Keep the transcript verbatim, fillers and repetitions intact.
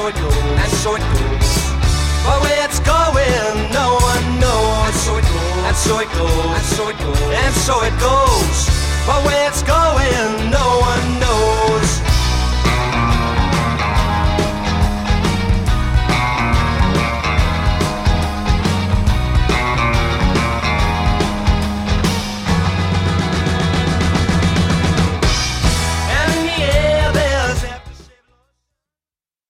so it goes, and so it goes. But where it's going, no one knows. And so it goes, and so it goes, and so it goes, and so it goes. But where it's going, no one knows.